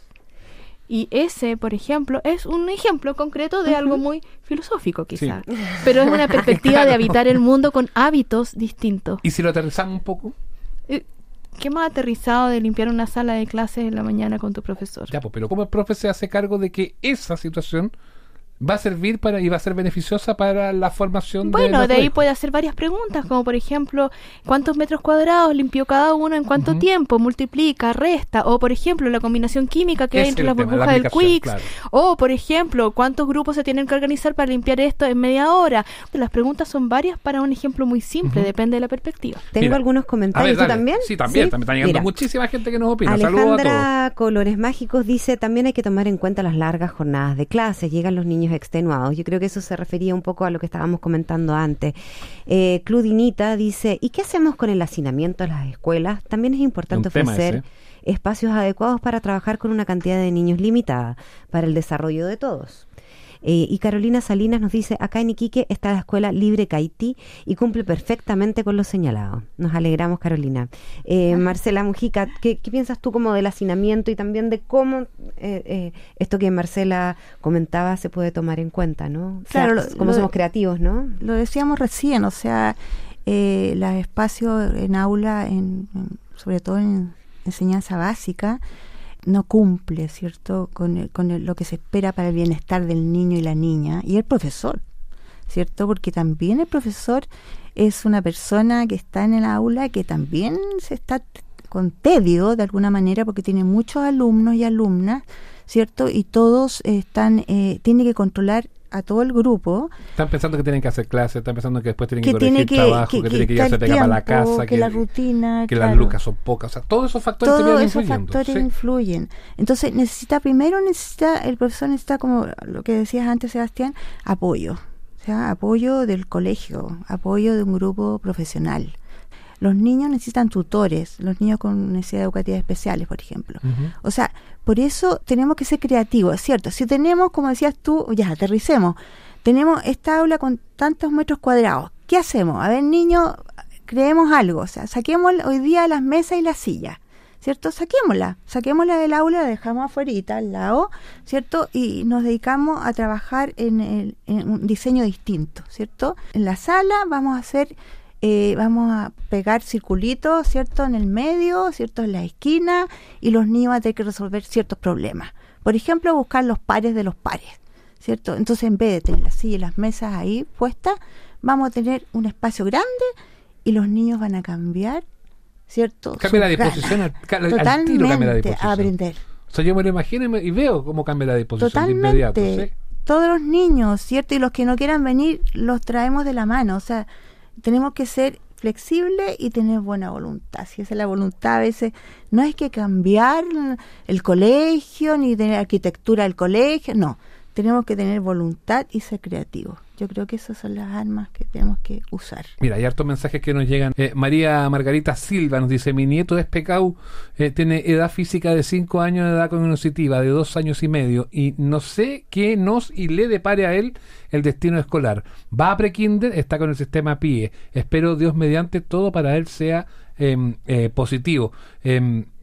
Y ese, por ejemplo, es un ejemplo concreto de uh-huh. algo muy filosófico, quizá. Sí. Pero es una perspectiva claro. de habitar el mundo con hábitos distintos. ¿Y si lo aterrizamos un poco? Eh, ¿Qué más aterrizado de limpiar una sala de clases en la mañana con tu profesor? Ya, pues, pero ¿cómo el profe se hace cargo de que esa situación va a servir para y va a ser beneficiosa para la formación bueno, de Bueno, de ahí puede hacer varias preguntas, como por ejemplo, ¿cuántos metros cuadrados limpió cada uno en cuánto uh-huh. tiempo? Multiplica, resta, o por ejemplo, la combinación química que es hay entre las burbujas del Quicks, claro. o por ejemplo, ¿cuántos grupos se tienen que organizar para limpiar esto en media hora? Las preguntas son varias para un ejemplo muy simple, uh-huh. depende de la perspectiva. Tengo Mira, algunos comentarios, ver, ¿tú también? Sí, también, ¿Sí? también está llegando Mira, muchísima gente que nos opina. Saludos a Alejandra todos. Colores Mágicos dice, también hay que tomar en cuenta las largas jornadas de clases, llegan los niños extenuados. Yo creo que eso se refería un poco a lo que estábamos comentando antes. Eh, Cludinita dice, ¿y qué hacemos con el hacinamiento en las escuelas? También es importante ofrecer espacios adecuados para trabajar con una cantidad de niños limitada para el desarrollo de todos. Eh, y Carolina Salinas nos dice, acá en Iquique está la escuela Libre Caití y cumple perfectamente con lo señalado. Nos alegramos, Carolina. Eh, Marcela Mujica, ¿qué, ¿qué piensas tú como del hacinamiento y también de cómo eh, eh, esto que Marcela comentaba se puede tomar en cuenta, ¿no? O sea, claro, lo, cómo lo, somos creativos, ¿no? Lo decíamos recién, o sea, eh, los espacios en aula, en, en, sobre todo en enseñanza básica, no cumple, ¿cierto?, con, el, con el, lo que se espera para el bienestar del niño y la niña, y el profesor, ¿cierto? Porque también el profesor es una persona que está en el aula, que también se está con tedio, de alguna manera, porque tiene muchos alumnos y alumnas, ¿cierto? Y todos están, eh, tiene que controlar a todo el grupo. Están pensando que tienen que hacer clases, están pensando que después tienen que, que corregir tiene que, trabajo, que, que, que tiene que que irse a pegar para la casa, que, que la rutina, que claro. las lucas son pocas, o sea, todos esos factores todos esos influyendo. factores Sí. influyen. Entonces necesita, primero necesita, el profesor necesita, como lo que decías antes, Sebastián, apoyo, o sea, apoyo del colegio, apoyo de un grupo profesional. Los niños necesitan tutores, los niños con necesidades educativas especiales, por ejemplo. Uh-huh. O sea, por eso tenemos que ser creativos, ¿cierto? Si tenemos, como decías tú, ya, aterricemos, tenemos esta aula con tantos metros cuadrados, ¿qué hacemos? A ver, niños, creemos algo, o sea, saquemos hoy día las mesas y las sillas, ¿cierto? Saquémosla, saquémosla del aula, la dejamos afuera, al lado, ¿cierto? Y nos dedicamos a trabajar en, el, en un diseño distinto, ¿cierto? En la sala vamos a hacer... Eh, vamos a pegar circulitos, ¿cierto?, en el medio, ¿cierto?, en la esquina, y los niños van a tener que resolver ciertos problemas. Por ejemplo, buscar los pares de los pares, ¿cierto? Entonces, en vez de tener las sillas y las mesas ahí puestas, vamos a tener un espacio grande y los niños van a cambiar, ¿cierto? Cambia la disposición, al, al tiro cambia la disposición. A aprender. O sea, yo me lo imagino y, me, y veo cómo cambia la disposición. Totalmente. De inmediato, ¿sí? Todos los niños, ¿cierto? Y los que no quieran venir, los traemos de la mano, o sea, tenemos que ser flexibles y tener buena voluntad. Si esa es la voluntad, a veces no hay que cambiar el colegio ni tener arquitectura del colegio, no. Tenemos que tener voluntad y ser creativos. Yo creo que esas son las armas que tenemos que usar. Mira, hay hartos mensajes que nos llegan. Eh, María Margarita Silva nos dice, mi nieto es P K U, eh, tiene edad física de cinco años, de edad cognitiva de dos años y medio, y no sé qué nos y le depare a él el destino escolar. Va a pre-kinder, está con el sistema P I E. Espero, Dios mediante, todo para él sea eh, eh, positivo. Eh,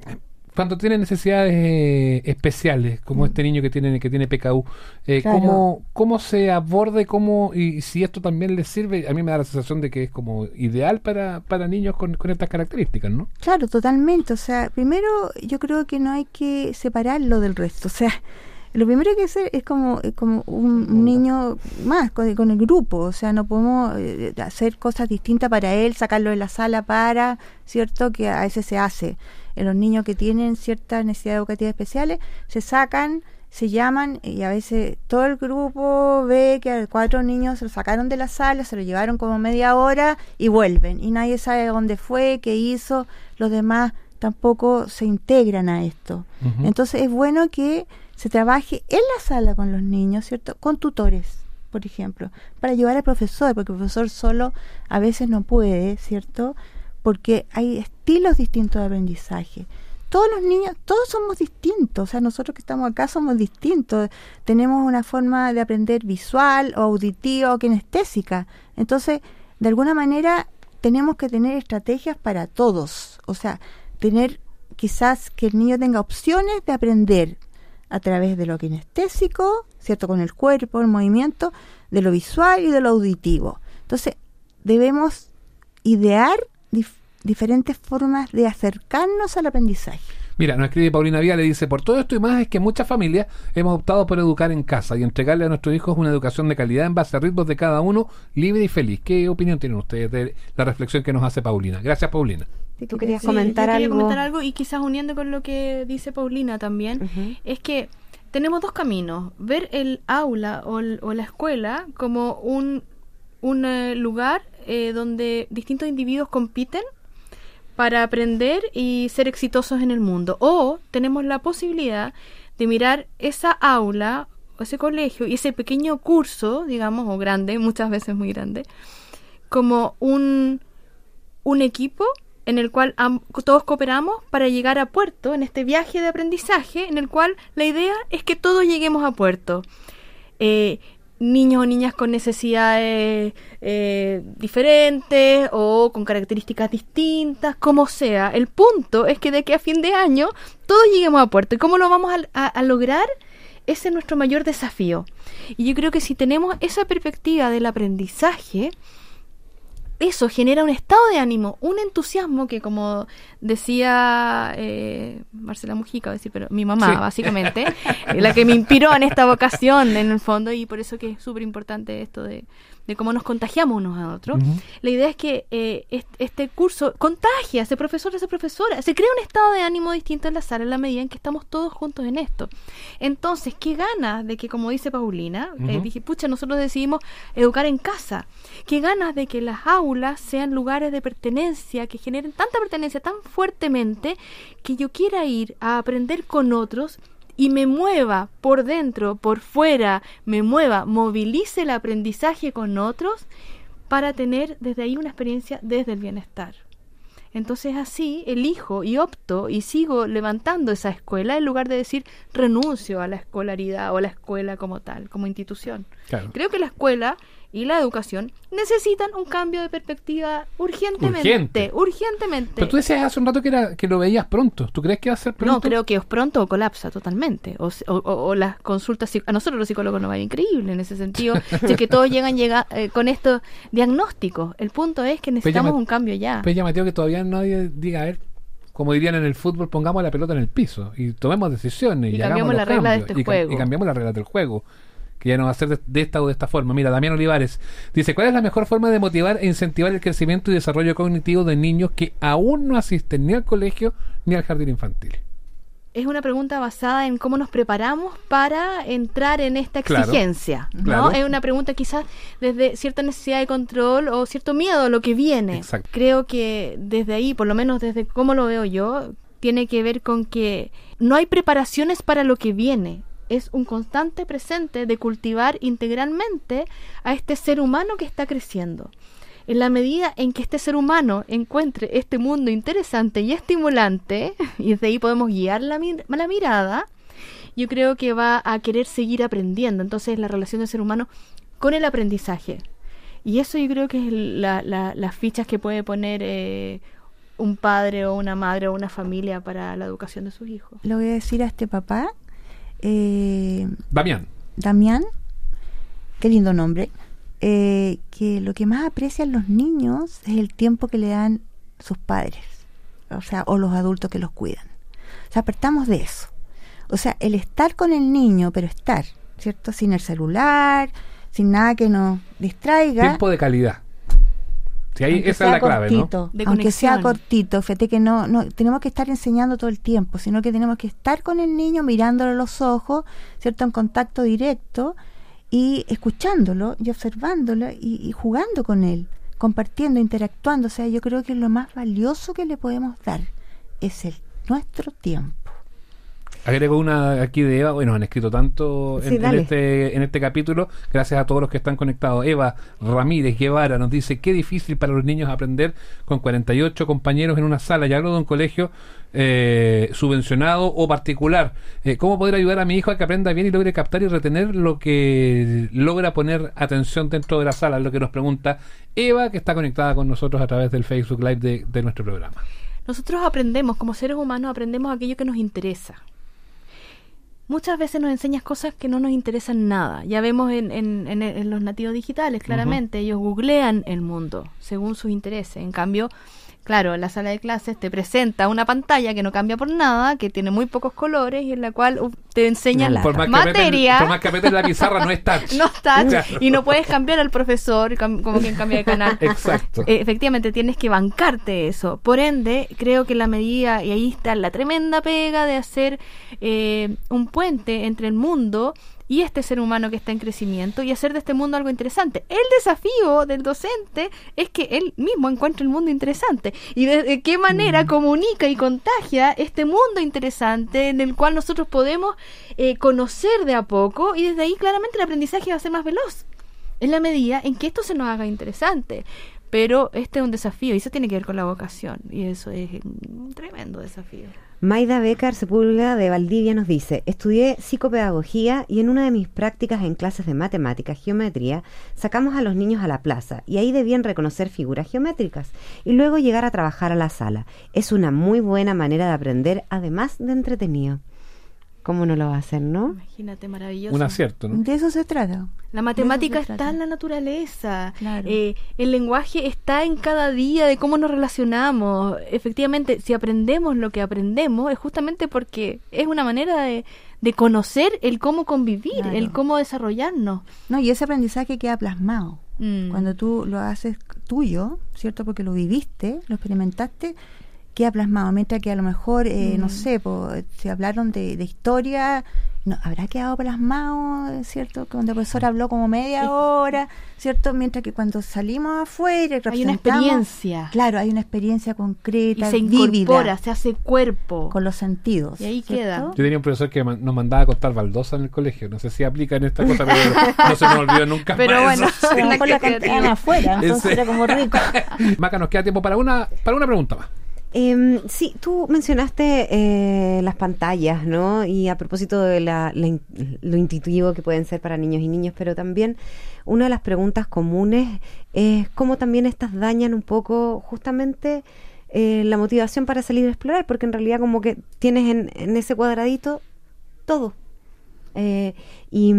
cuando tiene necesidades eh, especiales, como mm. este niño que tiene que tiene P K U, eh, claro. ¿cómo, ¿cómo se aborda y, cómo, y si esto también les sirve? A mí me da la sensación de que es como ideal para, para niños con, con estas características, ¿no? Claro, totalmente. O sea, primero yo creo que no hay que separarlo del resto. O sea, lo primero que hay que hacer es como, como un, un niño más con, con el grupo. O sea, no podemos eh, hacer cosas distintas para él, sacarlo de la sala para, ¿cierto? Que a veces se hace. En los niños que tienen ciertas necesidades educativas especiales, se sacan, se llaman y a veces todo el grupo ve que a cuatro niños se lo sacaron de la sala, se lo llevaron como media hora y vuelven. Y nadie sabe dónde fue, qué hizo, los demás tampoco se integran a esto. Uh-huh. Entonces es bueno que se trabaje en la sala con los niños, ¿cierto? Con tutores, por ejemplo, para ayudar al profesor, porque el profesor solo a veces no puede, ¿cierto? Porque hay estilos distintos de aprendizaje. Todos los niños, todos somos distintos, o sea, nosotros que estamos acá somos distintos, tenemos una forma de aprender visual o auditiva o kinestésica. Entonces, de alguna manera, tenemos que tener estrategias para todos, o sea, tener quizás que el niño tenga opciones de aprender a través de lo kinestésico, ¿cierto? Con el cuerpo, el movimiento, de lo visual y de lo auditivo. Entonces, debemos idear dif- diferentes formas de acercarnos al aprendizaje. Mira, nos escribe Paulina Vía, le dice: por todo esto y más es que muchas familias hemos optado por educar en casa y entregarle a nuestros hijos una educación de calidad en base a ritmos de cada uno, libre y feliz. ¿Qué opinión tienen ustedes de la reflexión que nos hace Paulina? Gracias, Paulina. Si tú querías sí, comentar yo quería algo. comentar algo y quizás uniendo con lo que dice Paulina también, uh-huh. es que tenemos dos caminos: ver el aula o, el, o la escuela como un, un uh, lugar eh, donde distintos individuos compiten para aprender y ser exitosos en el mundo, o tenemos la posibilidad de mirar esa aula o ese colegio y ese pequeño curso, digamos, o grande, muchas veces muy grande, como un, un equipo en el cual am- todos cooperamos para llegar a puerto en este viaje de aprendizaje, en el cual la idea es que todos lleguemos a puerto. Eh, niños o niñas con necesidades eh, diferentes o con características distintas, como sea. El punto es que de aquí a fin de año todos lleguemos a puerto. ¿Y cómo lo vamos a, a, a lograr? Ese es nuestro mayor desafío. Y yo creo que si tenemos esa perspectiva del aprendizaje, eso genera un estado de ánimo, un entusiasmo que, como decía eh, Marcela Mujica, a decir, pero mi mamá, sí. básicamente, la que me inspiró en esta vocación, en el fondo, y por eso que es súper importante esto de, de cómo nos contagiamos unos a otros. Uh-huh. La idea es que eh, este curso contagia a ese profesor, a esa profesora, se crea un estado de ánimo distinto en la sala en la medida en que estamos todos juntos en esto. Entonces, qué ganas de que, como dice Paulina, uh-huh. eh, dije, pucha, nosotros decidimos educar en casa, qué ganas de que las aulas sean lugares de pertenencia, que generen tanta pertenencia tan fuertemente que yo quiera ir a aprender con otros y me mueva por dentro, por fuera, me mueva, movilice el aprendizaje con otros para tener desde ahí una experiencia desde el bienestar. Entonces así elijo y opto y sigo levantando esa escuela en lugar de decir renuncio a la escolaridad o a la escuela como tal, como institución. Claro. Creo que la escuela y la educación necesitan un cambio de perspectiva urgentemente. Urgente. Urgentemente. Pero tú decías hace un rato que era que lo veías pronto. ¿Tú crees que va a ser pronto? No, creo que es pronto o colapsa totalmente. O, o, o, o las consultas, a nosotros los psicólogos nos va increíble en ese sentido. Si es que todos llegan llega, eh, con estos diagnósticos. El punto es que necesitamos un cambio ya. Pues ya, Mateo, que todavía nadie diga, a ver, como dirían en el fútbol, pongamos la pelota en el piso y tomemos decisiones y, y cambiamos la regla de este y, juego. Y cambiamos las reglas del juego, que ya no va a ser de, de esta o de esta forma. Mira, Damián Olivares dice: ¿cuál es la mejor forma de motivar e incentivar el crecimiento y desarrollo cognitivo de niños que aún no asisten ni al colegio ni al jardín infantil? Es una pregunta basada en cómo nos preparamos para entrar en esta exigencia, claro, ¿no? Claro. Es una pregunta quizás desde cierta necesidad de control o cierto miedo a lo que viene. Exacto. Creo que desde ahí, por lo menos desde cómo lo veo yo, tiene que ver con que no hay preparaciones para lo que viene. Es un constante presente de cultivar integralmente a este ser humano que está creciendo. En la medida en que este ser humano encuentre este mundo interesante y estimulante, y desde ahí podemos guiar la, mir- la mirada, yo creo que va a querer seguir aprendiendo. Entonces, la relación del ser humano con el aprendizaje. Y eso yo creo que es la, la, las fichas que puede poner eh, un padre o una madre o una familia para la educación de sus hijos. Le voy a decir a este papá, eh, Damián. Damián, qué lindo nombre, eh, que lo que más aprecian los niños es el tiempo que le dan sus padres, o sea, o los adultos que los cuidan. O sea, partamos de eso. O sea, el estar con el niño, pero estar, ¿cierto? Sin el celular, sin nada que nos distraiga. Tiempo de calidad. Sí, ahí, Aunque esa es la clave, cortito, ¿no? De aunque sea conexión. cortito, fíjate que no, no tenemos que estar enseñando todo el tiempo, sino que tenemos que estar con el niño mirándolo a los ojos, ¿cierto? En contacto directo y escuchándolo y observándolo y, y jugando con él, compartiendo, interactuando. O sea, yo creo que lo más valioso que le podemos dar es el nuestro tiempo. Agrego una aquí de Eva. Bueno, han escrito tanto en, Sí, en dale. este en este capítulo. Gracias a todos los que están conectados. Eva Ramírez Guevara nos dice: qué difícil para los niños aprender con cuarenta y ocho compañeros en una sala. Ya hablo de un colegio eh, subvencionado o particular. Eh, ¿Cómo poder ayudar a mi hijo a que aprenda bien y logre captar y retener lo que logra poner atención dentro de la sala? Es lo que nos pregunta Eva, que está conectada con nosotros a través del Facebook Live de, de nuestro programa. Nosotros aprendemos, como seres humanos, aprendemos aquello que nos interesa. Muchas veces nos enseñas cosas que no nos interesan nada. Ya vemos en, en, en, en los nativos digitales, claramente, uh-huh. ellos googlean el mundo según sus intereses. En cambio, claro, en la sala de clases te presenta una pantalla que no cambia por nada, que tiene muy pocos colores y en la cual uh, te enseñan Por más materia. Apreten, por más que apretes la pizarra, no es touch. No es touch, Claro. y no puedes cambiar al profesor cam- como quien cambia de canal. Exacto. Eh, efectivamente, tienes que bancarte eso. Por ende, creo que la medida, y ahí está la tremenda pega de hacer eh, un puente entre el mundo y este ser humano que está en crecimiento y hacer de este mundo algo interesante. El desafío del docente es que él mismo encuentre el mundo interesante y de, de qué manera mm. comunica y contagia este mundo interesante en el cual nosotros podemos eh, conocer de a poco, y desde ahí claramente el aprendizaje va a ser más veloz en la medida en que esto se nos haga interesante. Pero este es un desafío y eso tiene que ver con la vocación, y eso es un tremendo desafío. Maida Becar Sepúlveda de Valdivia nos dice: estudié psicopedagogía y en una de mis prácticas en clases de matemáticas, geometría, sacamos a los niños a la plaza y ahí debían reconocer figuras geométricas y luego llegar a trabajar a la sala. Es una muy buena manera de aprender, además de entretenido. ¿Cómo no lo va a hacer, no? Imagínate, maravilloso. Un acierto, ¿no? De eso se trata. La matemática está está en la naturaleza. Claro. Eh, el lenguaje está en cada día de cómo nos relacionamos. Efectivamente, si aprendemos lo que aprendemos es justamente porque es una manera de, de conocer el cómo convivir, Claro. el cómo desarrollarnos. No, y ese aprendizaje queda plasmado. Mm. Cuando tú lo haces tuyo, ¿cierto? Porque lo viviste, lo experimentaste, queda plasmado. Mientras que a lo mejor, eh, Mm. no sé, po, si hablaron de, de historia, no habrá quedado plasmado, ¿cierto? Cuando el profesor habló como media hora, ¿cierto? Mientras que cuando salimos afuera y Hay una representamos, experiencia. claro, hay una experiencia Y concreta, se vívida, incorpora, se hace cuerpo. con los sentidos. Y ahí ¿cierto? queda. Yo tenía un profesor que man- nos mandaba a contar baldosa en el colegio. No sé si aplica en esta cosa, pero no se nos olvidó nunca Pero más bueno, eso. A lo mejor la Qué cantaban creativo. afuera, entonces Ese- era como rico. Maca, nos queda tiempo para una para una pregunta más. Eh, sí, tú mencionaste eh, las pantallas, ¿no? Y a propósito de la, la in- lo intuitivo que pueden ser para niños y niñas, pero también una de las preguntas comunes es cómo también estas dañan un poco justamente eh, la motivación para salir a explorar, porque en realidad como que tienes en, en ese cuadradito todo. Eh, y,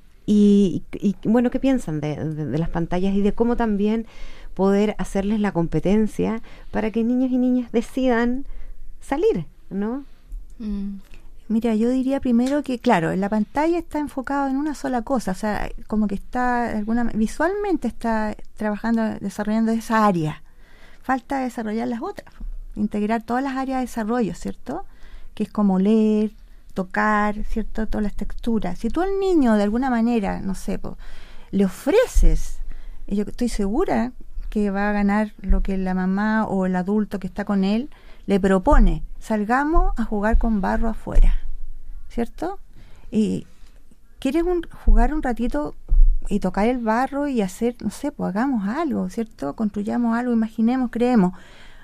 y, y, bueno, ¿qué piensan de, de, de las pantallas y de cómo también poder hacerles la competencia para que niños y niñas decidan salir, ¿no? Mm. Mira, yo diría primero que, claro, en la pantalla está enfocado en una sola cosa, o sea, como que está, alguna visualmente está trabajando, desarrollando esa área. Falta desarrollar las otras, integrar todas las áreas de desarrollo, ¿cierto? Que es como leer, tocar, ¿cierto? Todas las texturas. Si tú al niño, de alguna manera, no sé, po, le ofreces, yo estoy segura que va a ganar lo que la mamá o el adulto que está con él le propone. Salgamos a jugar con barro afuera, ¿cierto? Y quieres un, jugar un ratito y tocar el barro y hacer, no sé, pues hagamos algo, ¿cierto? Construyamos algo, imaginemos, creemos.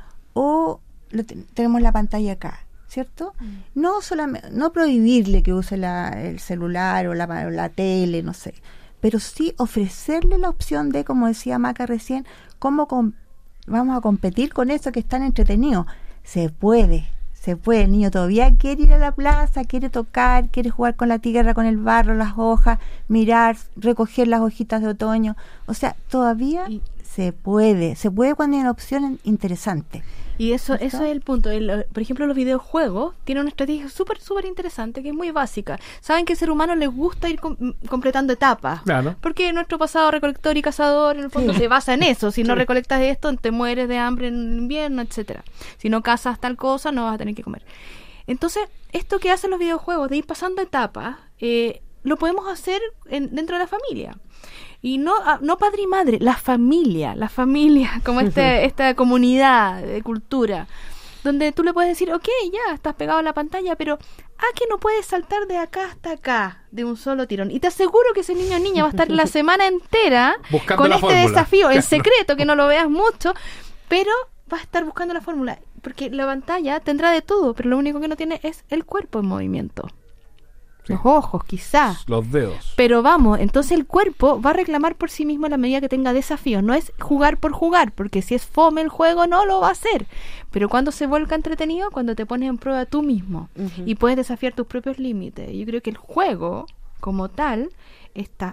O lo te- tenemos la pantalla acá, ¿cierto? Mm. No solamente, no prohibirle que use la, el celular o la, o la tele, no sé, pero sí ofrecerle la opción de, como decía Maca recién, cómo con, vamos a competir con eso que es tan entretenido. Se puede, se puede. El niño todavía quiere ir a la plaza, quiere tocar, quiere jugar con la tierra, con el barro, las hojas, mirar, recoger las hojitas de otoño. O sea, todavía y, se puede, se puede cuando hay una opción interesante. Y eso, eso es el punto. El, por ejemplo, los videojuegos tienen una estrategia súper, súper interesante, que es muy básica. Saben que al ser humano les gusta ir com- completando etapas. Claro. Porque nuestro pasado recolector y cazador, en el fondo, sí. se basa en eso. Si sí. no recolectas esto, te mueres de hambre en invierno, etcétera. Si no cazas tal cosa, no vas a tener que comer. Entonces, esto que hacen los videojuegos, de ir pasando etapas, eh, lo podemos hacer en, dentro de la familia. Y no no padre y madre, la familia, la familia, como este, esta comunidad de cultura, donde tú le puedes decir, ok, ya, estás pegado a la pantalla, pero ah, que no puedes saltar de acá hasta acá de un solo tirón. Y te aseguro que ese niño o niña va a estar la semana entera buscando con este fórmula. Desafío, en secreto, que no lo veas mucho, pero va a estar buscando la fórmula, porque la pantalla tendrá de todo, pero lo único que no tiene es el cuerpo en movimiento. Sí. Los ojos, quizás. Los dedos. Pero vamos, entonces el cuerpo va a reclamar por sí mismo a la medida que tenga desafíos. No es jugar por jugar, porque si es fome el juego no lo va a hacer. Pero cuando se vuelca entretenido, cuando te pones en prueba tú mismo uh-huh. y puedes desafiar tus propios límites. Yo creo que el juego, como tal, está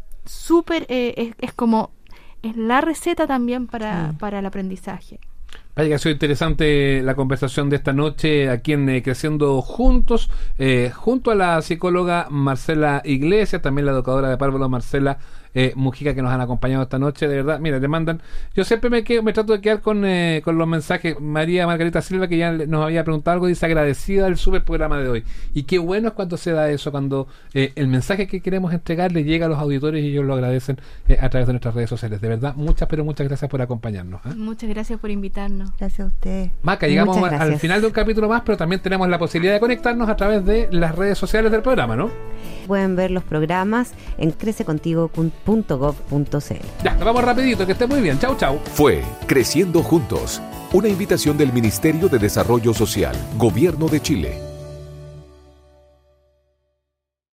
súper, eh, es, es como, es la receta también para, sí. para el aprendizaje. Vaya que ha sido interesante la conversación de esta noche aquí en eh, Creciendo Juntos, eh, junto a la psicóloga Marcela Iglesias, también la educadora de párvulos Marcela eh, Mujica, que nos han acompañado esta noche. De verdad, mira, te mandan, yo siempre me quedo, me trato de quedar con eh, con los mensajes. María Margarita Silva, que ya nos había preguntado algo, dice agradecida del super programa de hoy, y qué bueno es cuando se da eso, cuando eh, el mensaje que queremos entregar le llega a los auditores y ellos lo agradecen eh, a través de nuestras redes sociales. De verdad, muchas pero muchas gracias por acompañarnos, ¿eh? Muchas gracias por invitarnos. Gracias a ustedes. Maca, llegamos a, al final de un capítulo más, pero también tenemos la posibilidad de conectarnos a través de las redes sociales del programa, ¿no? Pueden ver los programas en crece contigo punto gov punto c l. Ya, nos vamos rapidito, que esté muy bien. Chau, chau. Fue Creciendo Juntos, una invitación del Ministerio de Desarrollo Social, Gobierno de Chile.